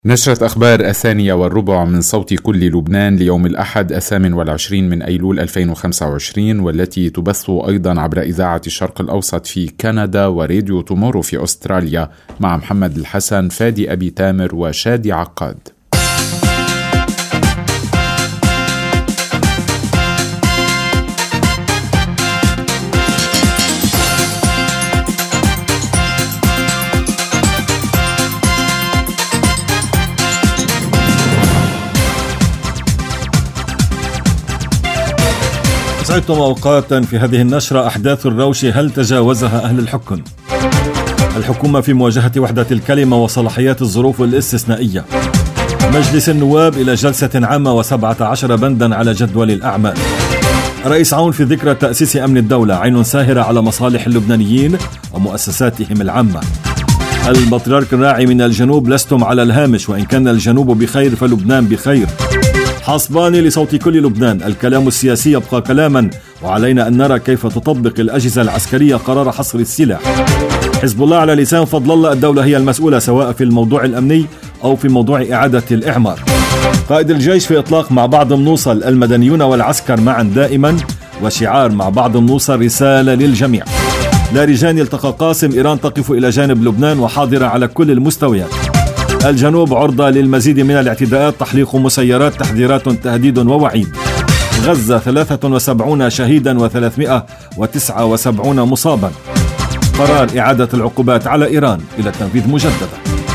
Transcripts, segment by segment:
نشرة أخبار 1:08 من صوت كل لبنان ليوم الأحد 28 من أيلول 2025، والتي تبث أيضا عبر إذاعة الشرق الأوسط في كندا وراديو تومورو في أستراليا، مع محمد الحسن، فادي أبي تامر وشادي عقاد. أسعدتم أوقاتا. في هذه النشرة: أحداث الروش هل تجاوزها أهل الحكم؟ الحكومة في مواجهة وحدة الكلمة وصلاحيات الظروف الاستثنائية. مجلس النواب إلى جلسة عامة و17 بندا على جدول الأعمال. رئيس عون في ذكرى تأسيس أمن الدولة، عين ساهرة على مصالح اللبنانيين ومؤسساتهم العامة. البطريرك الراعي من الجنوب: لستم على الهامش، وإن كان الجنوب بخير فلبنان بخير. حصباني لصوت كل لبنان: الكلام السياسي يبقى كلاما، وعلينا أن نرى كيف تطبق الأجهزة العسكرية قرار حصر السلاح. حزب الله على لسان فضل الله: الدولة هي المسؤولة سواء في الموضوع الأمني أو في موضوع إعادة الإعمار. قائد الجيش في إطلاق: مع بعض نوصل، المدنيون والعسكر معا دائما، وشعار مع بعض نوصل رسالة للجميع. لارجان التقى قاسم: إيران تقف إلى جانب لبنان وحاضرة على كل المستويات. الجنوب عرضة للمزيد من الاعتداءات، تحليق مسيرات، تحذيرات، تهديد ووعيد. غزة 73 شهيدا و379 مصابا. قرار إعادة العقوبات على إيران إلى التنفيذ مجددا.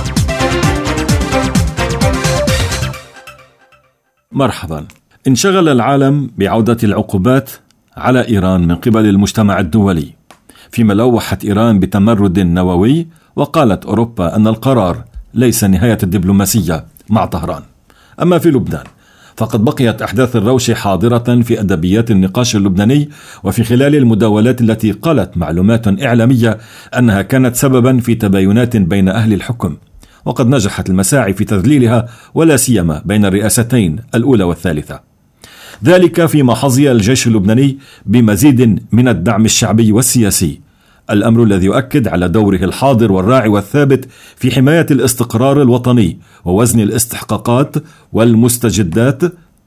مرحبا. انشغل العالم بعودة العقوبات على إيران من قبل المجتمع الدولي، فيما لوحت إيران بتمرد نووي، وقالت أوروبا أن القرار ليس نهاية الدبلوماسية مع طهران. أما في لبنان فقد بقيت أحداث الروش حاضرة في أدبيات النقاش اللبناني، وفي خلال المداولات التي قالت معلومات إعلامية أنها كانت سببا في تباينات بين أهل الحكم، وقد نجحت المساعي في تذليلها، ولا سيما بين الرئاستين الأولى والثالثة. ذلك فيما حظي الجيش اللبناني بمزيد من الدعم الشعبي والسياسي، الأمر الذي يؤكد على دوره الحاضر والراعي والثابت في حماية الاستقرار الوطني ووزن الاستحقاقات والمستجدات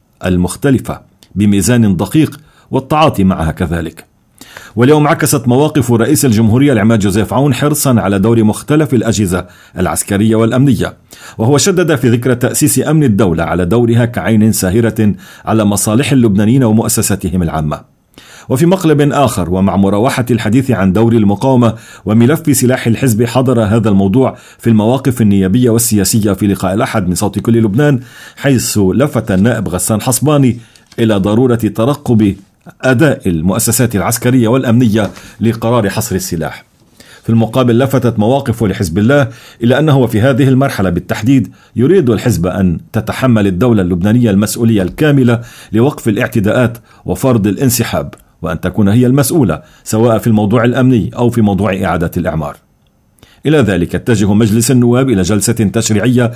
المختلفة بميزان دقيق، والتعاطي معها كذلك. واليوم عكست مواقف رئيس الجمهورية العماد جوزيف عون حرصا على دور مختلف الأجهزة العسكرية والأمنية، وهو شدد في ذكرى تأسيس أمن الدولة على دورها كعين ساهرة على مصالح اللبنانيين ومؤسساتهم العامة. وفي مقلب آخر، ومع مراوحة الحديث عن دور المقاومة وملف سلاح الحزب، حضر هذا الموضوع في المواقف النيابية والسياسية في لقاء الأحد من صوت كل لبنان، حيث لفت النائب غسان حصباني إلى ضرورة ترقب أداء المؤسسات العسكرية والأمنية لقرار حصر السلاح. في المقابل لفتت مواقف لحزب الله إلى أنه في هذه المرحلة بالتحديد يريد الحزب أن تتحمل الدولة اللبنانية المسؤولية الكاملة لوقف الاعتداءات وفرض الانسحاب، وأن تكون هي المسؤولة سواء في الموضوع الأمني أو في موضوع إعادة الإعمار. إلى ذلك اتجه مجلس النواب إلى جلسة تشريعية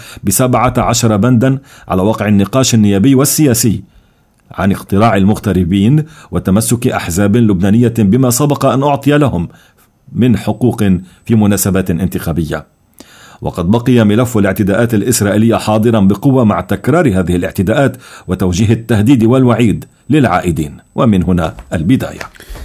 ب17 بندا على وقع النقاش النيابي والسياسي عن اقتراع المغتربين وتمسك أحزاب لبنانية بما سبق أن أعطي لهم من حقوق في مناسبات انتخابية. وقد بقي ملف الاعتداءات الإسرائيلية حاضرا بقوة، مع تكرار هذه الاعتداءات وتوجيه التهديد والوعيد للعائدين. ومن هنا البداية.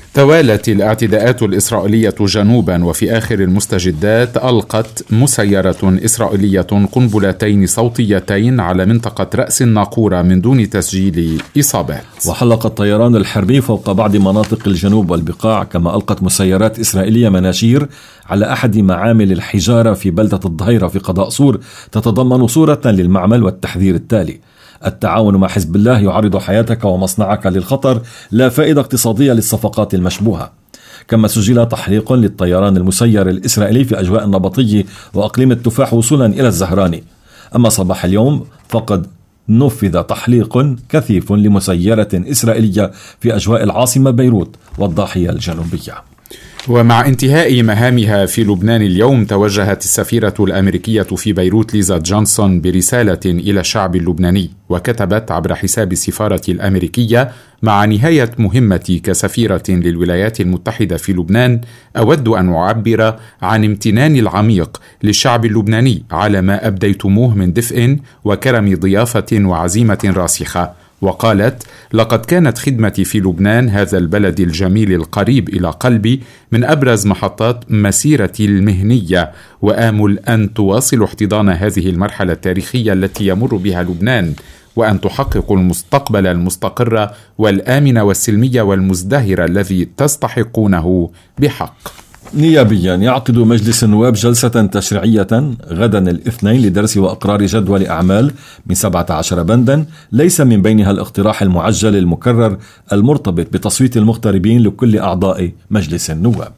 توالت الاعتداءات الإسرائيلية جنوبا، وفي آخر المستجدات ألقت مسيرة إسرائيلية قنبلتين صوتيتين على منطقة رأس الناقورة من دون تسجيل إصابات. وحلق الطيران الحربي فوق بعض مناطق الجنوب والبقاع، كما ألقت مسيرات إسرائيلية مناشير على أحد معامل الحجارة في بلدة الظهيرة في قضاء صور، تتضمن صورة للمعمل والتحذير التالي: التعاون مع حزب الله يعرض حياتك ومصنعك للخطر، لا فائدة اقتصادية للصفقات المشبوهة. كما سجل تحليق للطيران المسير الإسرائيلي في أجواء النبطي وأقليم التفاح وصولا إلى الزهراني. أما صباح اليوم فقد نفذ تحليق كثيف لمسيرة إسرائيلية في أجواء العاصمة بيروت والضاحية الجنوبية. ومع انتهاء مهامها في لبنان اليوم، توجهت السفيرة الأمريكية في بيروت ليزا جونسون برسالة إلى الشعب اللبناني، وكتبت عبر حساب السفارة الأمريكية: مع نهاية مهمتي كسفيرة للولايات المتحدة في لبنان، أود أن أعبر عن امتناني العميق للشعب اللبناني على ما أبديتموه من دفء وكرم ضيافة وعزيمة راسخة. وقالت: لقد كانت خدمتي في لبنان، هذا البلد الجميل القريب إلى قلبي، من أبرز محطات مسيرتي المهنية، وآمل أن تواصلوا احتضان هذه المرحلة التاريخية التي يمر بها لبنان، وأن تحققوا المستقبل المستقر والآمن والسلمي والمزدهر الذي تستحقونه بحق. نيابيا، يعقد مجلس النواب جلسة تشريعية غدا الاثنين لدرس وإقرار جدول أعمال من 17 بندا، ليس من بينها الاقتراح المعجل المكرر المرتبط بتصويت المغتربين لكل أعضاء مجلس النواب.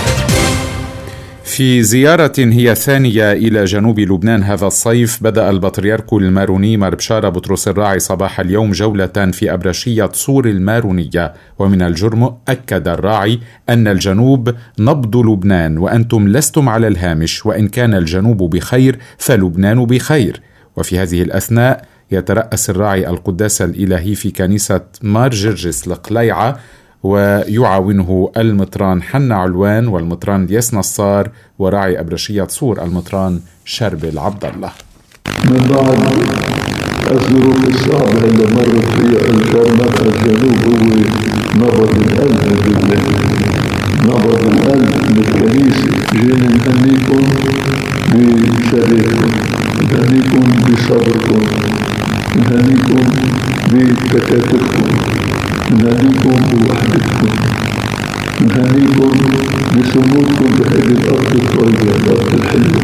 في زيارة هي ثانية إلى جنوب لبنان هذا الصيف، بدأ البطريرك الماروني مار بشارة بطرس الراعي صباح اليوم جولة في أبرشية صور المارونية. ومن الجرم أكد الراعي أن الجنوب نبض لبنان، وأنتم لستم على الهامش، وإن كان الجنوب بخير فلبنان بخير. وفي هذه الأثناء يترأس الراعي القداس الإلهي في كنيسة مار جرجس القليعة، ويعاونه المطران حنا علوان والمطران الياس نصار، وراعي أبرشية صور المطران شربل عبد الله. من بعد الظروف الصعبة اللي مرت فيها الجنوب، هو نبض القلب بالله، نبض القلب بالكنيسة. جينا نهنيكم بشريككم، نهنيكم بصبركم، نهنيكم بتكاتفكم، نهنيكم بوحدتكم، نهنيكم بصمودكم بهذه الأرض الطيبة، الأرض الحلوة.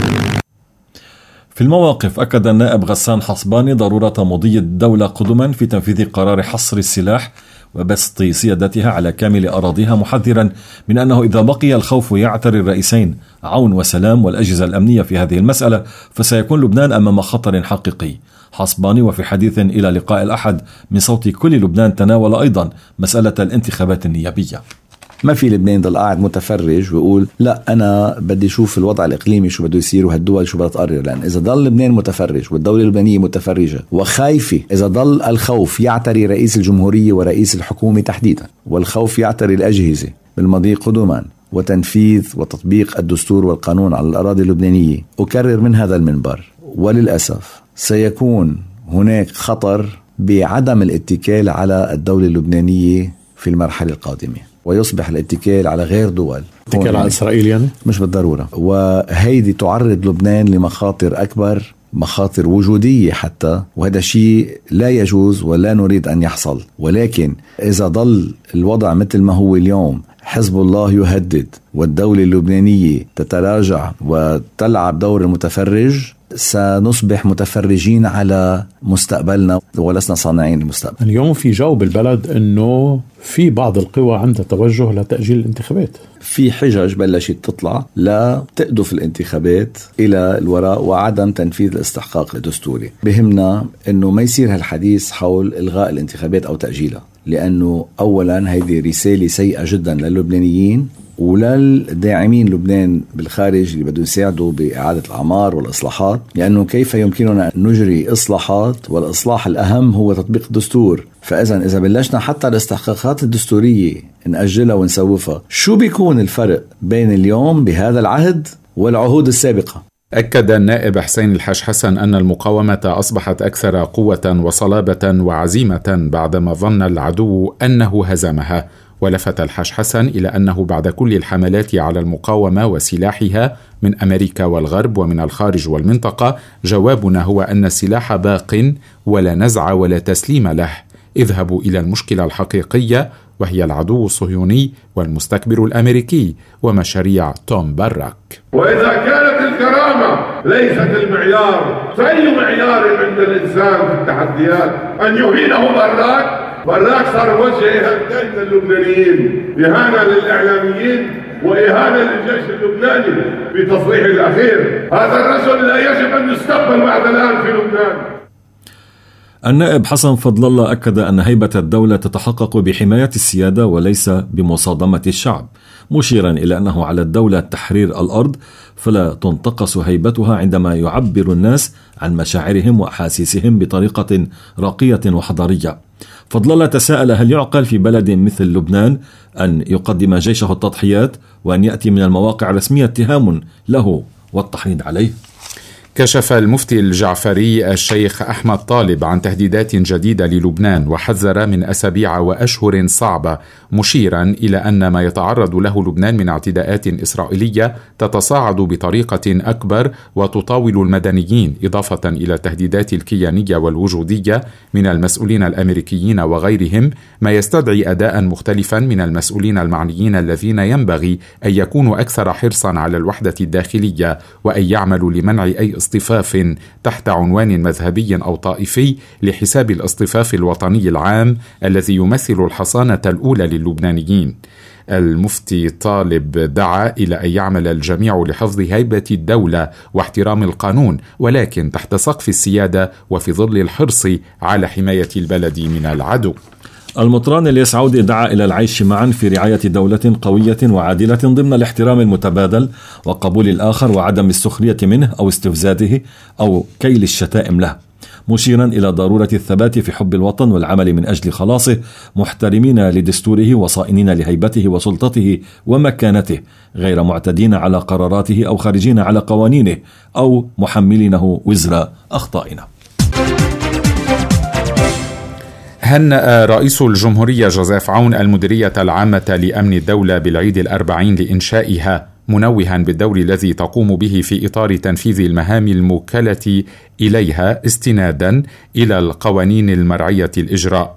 في المواقف، أكد النائب غسان حصباني ضرورة مضي الدولة قدما في تنفيذ قرار حصر السلاح وبسط سيادتها على كامل أراضيها، محذرا من أنه إذا بقي الخوف يعتري الرئيسين عون وسلام والأجهزة الأمنية في هذه المسألة، فسيكون لبنان أمام خطر حقيقي. حصباني وفي حديث إلى لقاء الأحد من صوت كل لبنان تناول أيضا مسألة الانتخابات النيابية. ما في لبنان ضل قاعد متفرج ويقول لا أنا بدي أشوف الوضع الإقليمي شو بده يصير وهالدول شو بدها تقرر، لأن إذا ضل لبنان متفرج والدولة اللبنانية متفرجة وخايفة، إذا ضل الخوف يعتري رئيس الجمهورية ورئيس الحكومة تحديدا، والخوف يعتري الأجهزة بالمضي قدما وتنفيذ وتطبيق الدستور والقانون على الأراضي اللبنانية، أكرر من هذا المنبر وللأسف سيكون هناك خطر بعدم الاتكال على الدولة اللبنانية في المرحلة القادمة، ويصبح الاتكال على غير دول، اتكال على إسرائيل يعني مش بالضرورة. وهيدي تعرض لبنان لمخاطر أكبر، مخاطر وجودية حتى، وهذا شيء لا يجوز ولا نريد أن يحصل. ولكن إذا ضل الوضع مثل ما هو اليوم، حزب الله يهدد والدولة اللبنانية تتراجع وتلعب دور المتفرج، سنصبح متفرجين على مستقبلنا ولسنا صانعين المستقبل. اليوم في جو بالبلد أنه في بعض القوى عندها توجه لتأجيل الانتخابات، في حجج بلشت تطلع لا تأدف الانتخابات إلى الوراء وعدم تنفيذ الاستحقاق الدستوري. بهمنا أنه ما يصير هالحديث حول إلغاء الانتخابات أو تأجيلها، لأنه أولا هيدي رسالة سيئة جدا للبنانيين وللداعمين لبنان بالخارج اللي بدهم يساعدوا بإعادة الأعمار والإصلاحات، لأنه كيف يمكننا أن نجري إصلاحات والإصلاح الأهم هو تطبيق الدستور. فإذا بلشنا حتى الاستحقاقات الدستورية نأجلها ونسوفها، شو بيكون الفرق بين اليوم بهذا العهد والعهود السابقة؟ أكد النائب حسين الحاج حسن أن المقاومة أصبحت أكثر قوة وصلابة وعزيمة بعدما ظن العدو أنه هزمها. ولفت الحاج حسن إلى أنه بعد كل الحملات على المقاومة وسلاحها من أمريكا والغرب ومن الخارج والمنطقة، جوابنا هو أن السلاح باق ولا نزع ولا تسليم له. اذهبوا إلى المشكلة الحقيقية، وهي العدو الصهيوني والمستكبر الأمريكي ومشاريع توم باراك. وإذا كانت الكرامة ليست المعيار، فأي معيار عند الإنسان في التحديات؟ أن يهينه باراك صار وجه إهانتين للبنانيين، إهانة للإعلاميين وإهانة للجيش اللبناني بتصريحه الأخير. هذا الرجل لا يجب أن يستقبل بعد الآن في لبنان. النائب حسن فضل الله أكد أن هيبة الدولة تتحقق بحماية السيادة وليس بمصادمة الشعب، مشيرا إلى أنه على الدولة تحرير الأرض، فلا تنتقص هيبتها عندما يعبر الناس عن مشاعرهم وأحاسيسهم بطريقة راقية وحضارية. فضل الله تساءل: هل يعقل في بلد مثل لبنان أن يقدم جيشه التضحيات وأن يأتي من المواقع الرسمية اتهام له والتحريض عليه؟ كشف المفتي الجعفري الشيخ أحمد طالب عن تهديدات جديدة للبنان، وحذر من أسابيع وأشهر صعبة، مشيرا إلى أن ما يتعرض له لبنان من اعتداءات إسرائيلية تتصاعد بطريقة أكبر وتطاول المدنيين، إضافة إلى التهديدات الكيانية والوجودية من المسؤولين الأمريكيين وغيرهم، ما يستدعي أداء مختلفا من المسؤولين المعنيين الذين ينبغي أن يكونوا أكثر حرصا على الوحدة الداخلية، وأن يعملوا لمنع أي اصطفاف تحت عنوان مذهبي أو طائفي لحساب الاصطفاف الوطني العام الذي يمثل الحصانة الأولى للبنانيين. المفتي طالب دعا إلى أن يعمل الجميع لحفظ هيبة الدولة واحترام القانون، ولكن تحت سقف السيادة وفي ظل الحرص على حماية البلد من العدو. المطران الياس عودة دعا إلى العيش معا في رعاية دولة قوية وعادلة ضمن الاحترام المتبادل وقبول الآخر وعدم السخرية منه أو استفزازه أو كيل الشتائم له، مشيرا إلى ضرورة الثبات في حب الوطن والعمل من أجل خلاصه، محترمين لدستوره وصائنين لهيبته وسلطته ومكانته، غير معتدين على قراراته أو خارجين على قوانينه أو محملينه وزر أخطائنا. هنأ رئيس الجمهورية جوزيف عون المديرية العامة لأمن الدولة بالعيد 40 لإنشائها، منوها بالدور الذي تقوم به في إطار تنفيذ المهام الموكلة إليها استنادا إلى القوانين المرعية الإجراء.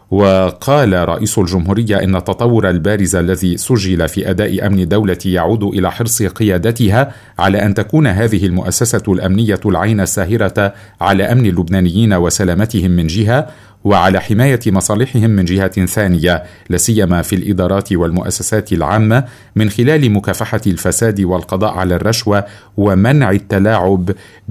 وقال رئيس الجمهورية إن التطور البارز الذي سجل في أداء أمن الدولة يعود إلى حرص قيادتها على أن تكون هذه المؤسسة الأمنية العين الساهرة على أمن اللبنانيين وسلامتهم من جهة، وعلى حماية مصالحهم من جهة ثانية، لاسيما في الإدارات والمؤسسات العامة، من خلال مكافحة الفساد والقضاء على الرشوة ومنع التلاعب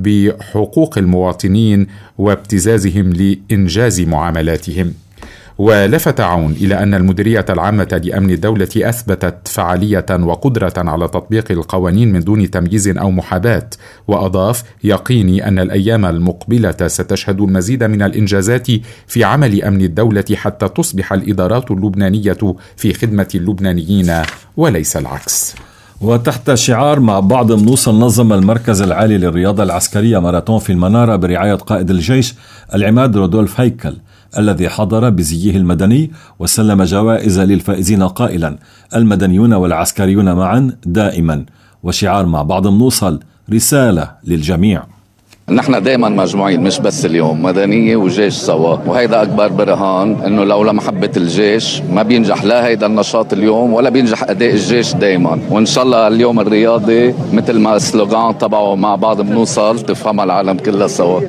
بحقوق المواطنين وابتزازهم لإنجاز معاملاتهم. ولفت عون إلى أن المديرية العامة لأمن الدولة أثبتت فعالية وقدرة على تطبيق القوانين من دون تمييز أو محاباة، وأضاف: يقيني أن الأيام المقبلة ستشهد المزيد من الإنجازات في عمل أمن الدولة حتى تصبح الإدارات اللبنانية في خدمة اللبنانيين وليس العكس. وتحت شعار مع بعض بنوصل، نظم المركز العالي للرياضة العسكرية ماراثون في المنارة برعاية قائد الجيش العماد رودولف هيكل، الذي حضر بزيه المدني وسلم جوائز للفائزين قائلا: المدنيون والعسكريون معا دائما. وشعار مع بعض بنوصل رسالة للجميع. نحن دائما مجموعين، مش بس اليوم، مدنية وجيش سوا، وهيدا أكبر برهان إنه لولا محبة الجيش ما بينجح لا هيدا النشاط اليوم ولا بينجح أداء الجيش دائما. وإن شاء الله اليوم الرياضي مثل ما السلوغان تبعه مع بعض بنوصل تفهم العالم كلها سوا.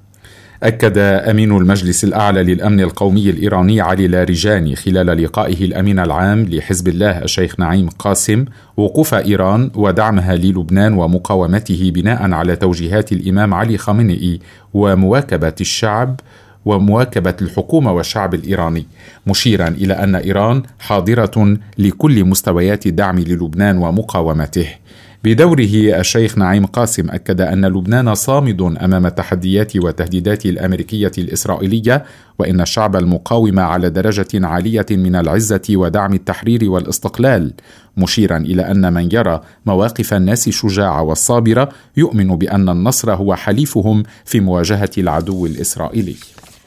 أكد أمين المجلس الأعلى للأمن القومي الإيراني علي لاریجانی خلال لقائه الأمين العام لحزب الله الشيخ نعيم قاسم وقوف إيران ودعمها للبنان ومقاومته بناء على توجيهات الإمام علي خامنئي ومواكبة الشعب ومواكبة الحكومة والشعب الإيراني، مشيرا إلى أن إيران حاضرة لكل مستويات الدعم للبنان ومقاومته. بدوره الشيخ نعيم قاسم أكد أن لبنان صامد أمام التحديات والتهديدات الأمريكية الإسرائيلية، وإن الشعب المقاوم على درجة عالية من العزة ودعم التحرير والاستقلال، مشيرا إلى أن من يرى مواقف الناس الشجاعة والصابرة يؤمن بأن النصر هو حليفهم في مواجهة العدو الإسرائيلي.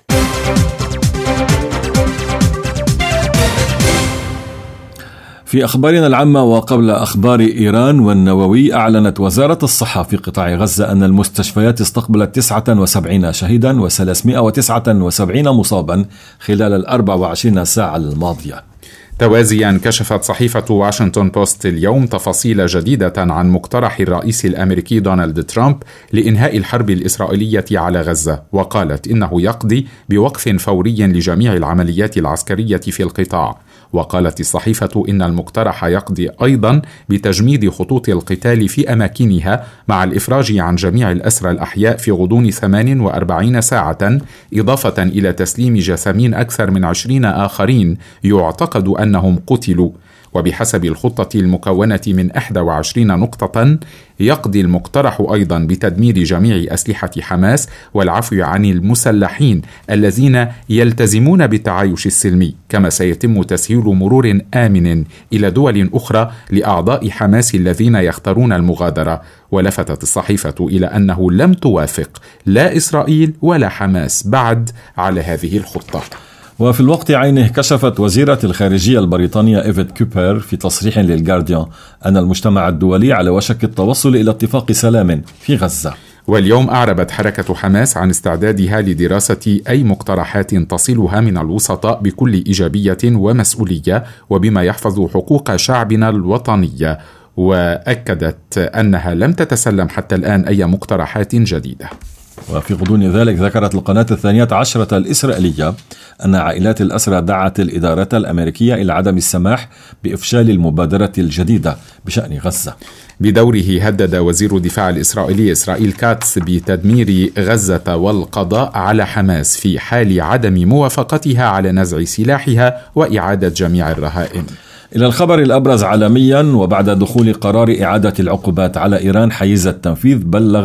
في أخبارنا العامة وقبل أخبار إيران والنووي، أعلنت وزارة الصحة في قطاع غزة أن المستشفيات استقبلت 79 شهيدا و379 مصابا خلال 24 ساعة الماضية. توازيا كشفت صحيفة واشنطن بوست اليوم تفاصيل جديدة عن مقترح الرئيس الأمريكي دونالد ترامب لإنهاء الحرب الإسرائيلية على غزة، وقالت إنه يقضي بوقف فوري لجميع العمليات العسكرية في القطاع. وقالت الصحيفة إن المقترح يقضي أيضا بتجميد خطوط القتال في أماكنها مع الإفراج عن جميع الأسرى الأحياء في غضون 48 ساعة، إضافة إلى تسليم جثامين أكثر من 20 آخرين يعتقد أنهم قتلوا. وبحسب الخطة المكونة من 21 نقطة يقضي المقترح أيضا بتدمير جميع أسلحة حماس والعفو عن المسلحين الذين يلتزمون بالتعايش السلمي، كما سيتم تسهيل مرور آمن إلى دول أخرى لأعضاء حماس الذين يختارون المغادرة. ولفتت الصحيفة إلى أنه لم توافق لا إسرائيل ولا حماس بعد على هذه الخطة. وفي الوقت عينه كشفت وزيرة الخارجية البريطانية إيفيت كوبر في تصريح للجارديان أن المجتمع الدولي على وشك التوصل إلى اتفاق سلام في غزة. واليوم أعربت حركة حماس عن استعدادها لدراسة أي مقترحات تصلها من الوسطاء بكل إيجابية ومسؤولية وبما يحفظ حقوق شعبنا الوطنية، وأكدت أنها لم تتسلم حتى الآن أي مقترحات جديدة. وفي غضون ذلك ذكرت القناة 12 الإسرائيلية أن عائلات الأسرى دعت الإدارة الأمريكية إلى عدم السماح بإفشال المبادرة الجديدة بشأن غزة. بدوره هدد وزير الدفاع الإسرائيلي إسرائيل كاتس بتدمير غزة والقضاء على حماس في حال عدم موافقتها على نزع سلاحها وإعادة جميع الرهائن. إلى الخبر الأبرز عالميا، وبعد دخول قرار إعادة العقوبات على إيران حيز التنفيذ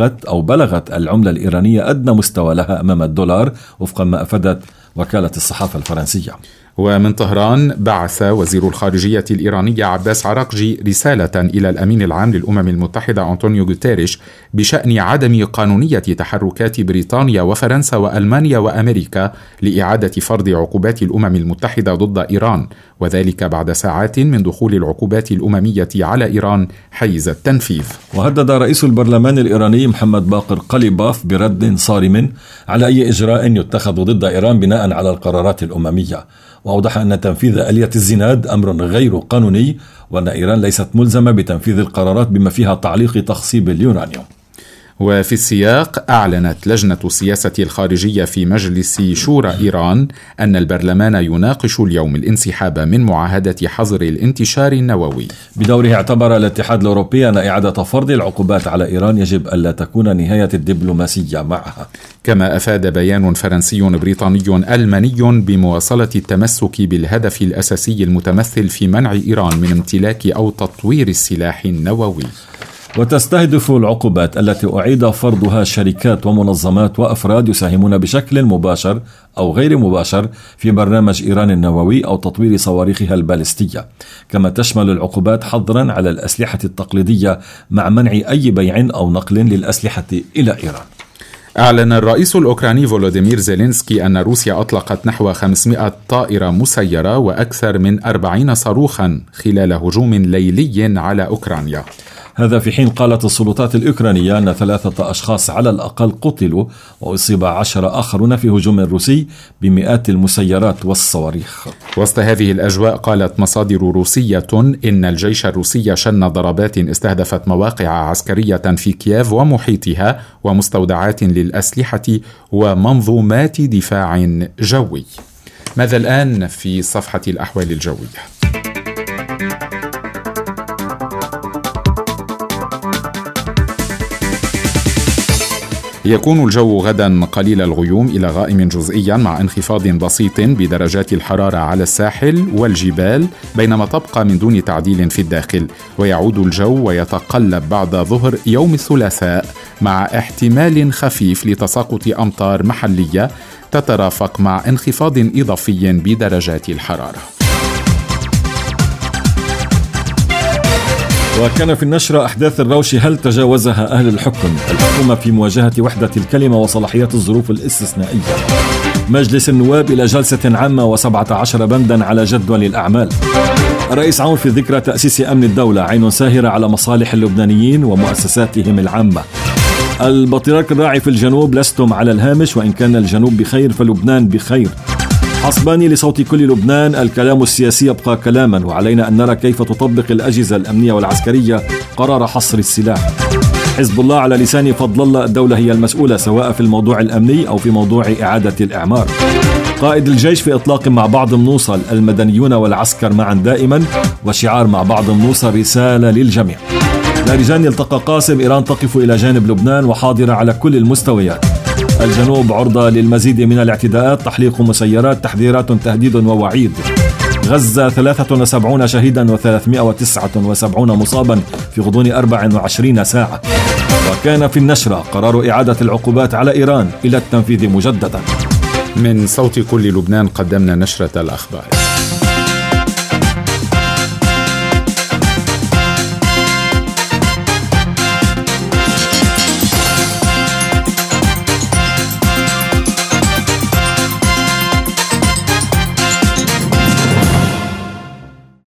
بلغت العملة الإيرانية أدنى مستوى لها أمام الدولار وفق ما أفادت وكالة الصحافة الفرنسية. ومن طهران بعث وزير الخارجية الإيراني عباس عراقجي رسالة إلى الأمين العام للأمم المتحدة أنطونيو غوتيريش بشأن عدم قانونية تحركات بريطانيا وفرنسا وألمانيا وأمريكا لإعادة فرض عقوبات الأمم المتحدة ضد إيران، وذلك بعد ساعات من دخول العقوبات الأممية على إيران حيز التنفيذ. وهدد رئيس البرلمان الإيراني محمد باقر قليباف برد صارم على أي إجراء يتخذ ضد إيران بناء على القرارات الأممية، وأوضح أن تنفيذ آلية الزناد أمر غير قانوني، وأن إيران ليست ملزمة بتنفيذ القرارات بما فيها تعليق تخصيب اليورانيوم. وفي السياق أعلنت لجنة السياسة الخارجية في مجلس شورى إيران أن البرلمان يناقش اليوم الانسحاب من معاهدة حظر الانتشار النووي. بدوره اعتبر الاتحاد الأوروبي أن إعادة فرض العقوبات على إيران يجب ألا تكون نهاية الدبلوماسية معها. كما أفاد بيان فرنسي بريطاني ألماني بمواصلة التمسك بالهدف الأساسي المتمثل في منع إيران من امتلاك أو تطوير السلاح النووي. وتستهدف العقوبات التي أعيد فرضها شركات ومنظمات وأفراد يساهمون بشكل مباشر أو غير مباشر في برنامج إيران النووي أو تطوير صواريخها البالستية، كما تشمل العقوبات حظرا على الأسلحة التقليدية مع منع أي بيع أو نقل للأسلحة إلى إيران. أعلن الرئيس الأوكراني فولوديمير زيلينسكي أن روسيا أطلقت نحو 500 طائرة مسيرة وأكثر من 40 صاروخا خلال هجوم ليلي على أوكرانيا. هذا في حين قالت السلطات الأوكرانية أن 3 أشخاص على الأقل قتلوا وأصيب 10 آخرون في هجوم روسي بمئات المسيرات والصواريخ. وسط هذه الأجواء قالت مصادر روسية إن الجيش الروسي شن ضربات استهدفت مواقع عسكرية في كييف ومحيطها ومستودعات للأسلحة ومنظومات دفاع جوي. ماذا الآن في صفحة الأحوال الجوية؟ يكون الجو غدا قليل الغيوم إلى غائم جزئيا مع انخفاض بسيط بدرجات الحرارة على الساحل والجبال، بينما تبقى من دون تعديل في الداخل. ويعود الجو ويتقلب بعد ظهر يوم الثلاثاء مع احتمال خفيف لتساقط أمطار محلية تترافق مع انخفاض إضافي بدرجات الحرارة. وكان في النشرة أحداث الروش هل تجاوزها أهل الحكومة في مواجهة وحدة الكلمة وصلاحيات الظروف الاستثنائية. مجلس النواب إلى جلسة عامة و17 بندا على جدول الأعمال. الرئيس عون في ذكرى تأسيس أمن الدولة، عين ساهرة على مصالح اللبنانيين ومؤسساتهم العامة. البطريرك الراعي في الجنوب، لستم على الهامش، وإن كان الجنوب بخير فلبنان بخير. حسباني لصوت كل لبنان، الكلام السياسي يبقى كلاما، وعلينا أن نرى كيف تطبق الأجهزة الأمنية والعسكرية قرار حصر السلاح. حزب الله على لسان فضل الله، الدولة هي المسؤولة سواء في الموضوع الأمني أو في موضوع إعادة الإعمار. قائد الجيش في إطلاق مع بعض نوصل، المدنيون والعسكر معا دائما، وشعار مع بعض نوصل رسالة للجميع. لارجان يلتقى قاسم، إيران تقف إلى جانب لبنان وحاضرة على كل المستويات. الجنوب عرضة للمزيد من الاعتداءات، تحليق مسيرات، تحذيرات، تهديد ووعيد. غزة 73 شهيدا و379 مصابا في غضون 24 ساعة. وكان في النشرة قرار إعادة العقوبات على إيران إلى التنفيذ مجددا. من صوت كل لبنان قدمنا نشرة الأخبار.